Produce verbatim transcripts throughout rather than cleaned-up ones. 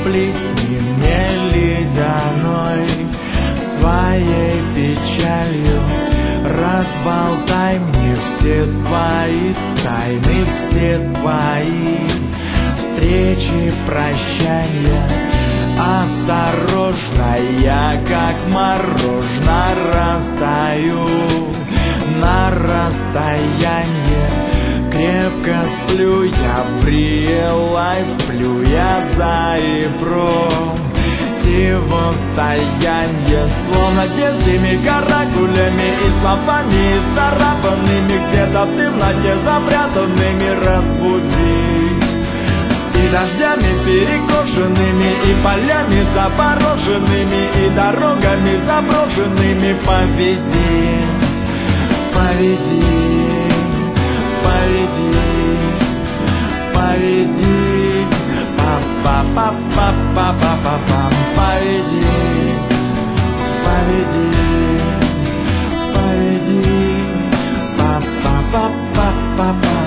плесни мне ледяной своей печалью, разболтай мне все свои тайны, все свои встречи, прощания. Осторожно, я как мороженое растаю на расстояние. Крепко сплю я в real life, плю я за и противостояние. Словно детскими каракулями и словами исцарапанными, где-то в темноте запрятанными разбуди. И дождями перекошенными, и полями запороженными, и дорогами заброшенными поведи, поведи, поведи, поведи, па-па-па-па-па-па-па-пам, поведи, поведи, поведи, па-па-па-па-па-пам.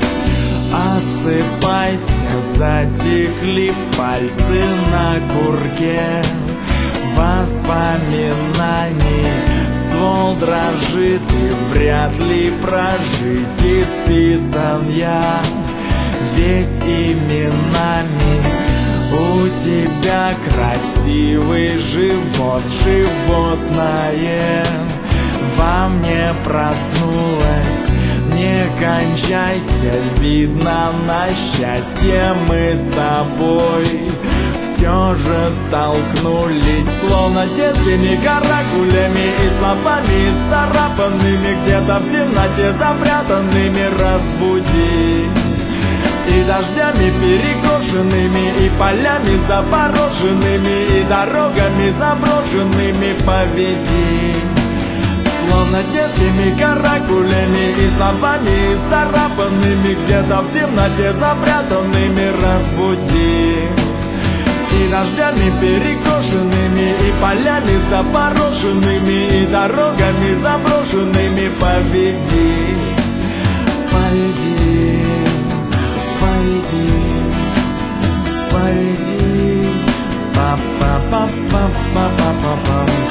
Отсыпайся, затекли пальцы на курке воспоминаний. Ствол дрожит, и вряд ли прожить. Исписан я весь именами. У тебя красивый живот, животное во мне проснулось. Не кончайся, видно, на счастье мы с тобой все же столкнулись. Словно детскими каракулями и словами исцарапанными, где-то в темноте запрятанными разбуди. И дождями перекошенными, и полями запороженными, и дорогами заброшенными поведи. Словно детскими каракулями и словами исцарапанными, где-то в темноте запрятанными разбуди. И дождями перекошенными, и полями запороженными, и дорогами заброшенными поведи, поведи, поведи, поведи, па-па-па-па-па-па-па.